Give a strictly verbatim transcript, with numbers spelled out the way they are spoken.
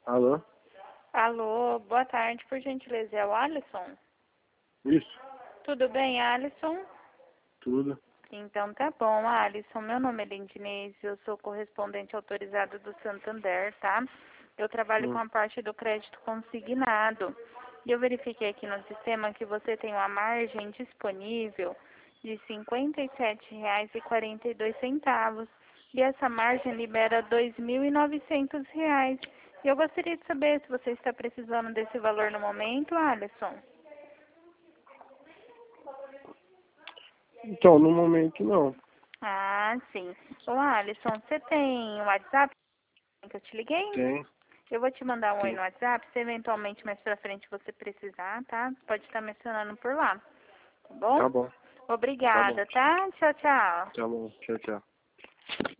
Alô? Alô, boa tarde, por gentileza, é o Alisson? Isso, Tudo bem, Alisson? tudo. Então tá bom, Alisson, meu nome é Lindinês, eu sou correspondente autorizado do Santander, tá? Eu trabalho com Hum. a parte do crédito consignado. E eu verifiquei aqui no sistema que você tem uma margem disponível de cinquenta e sete reais e quarenta e dois centavos. E essa margem libera dois mil e novecentos reais. E eu gostaria de saber se você está precisando desse valor no momento, Alisson. Então, no momento não. Ah, sim. Ô, Alisson, você tem WhatsApp que eu te liguei? Tem, Eu vou te mandar um oi tem. no WhatsApp, se eventualmente mais pra frente você precisar, tá? Pode estar mencionando por lá, tá bom? Tá bom, tá bom. Obrigada, tá? Tchau, tchau. Tá bom, tchau, tchau.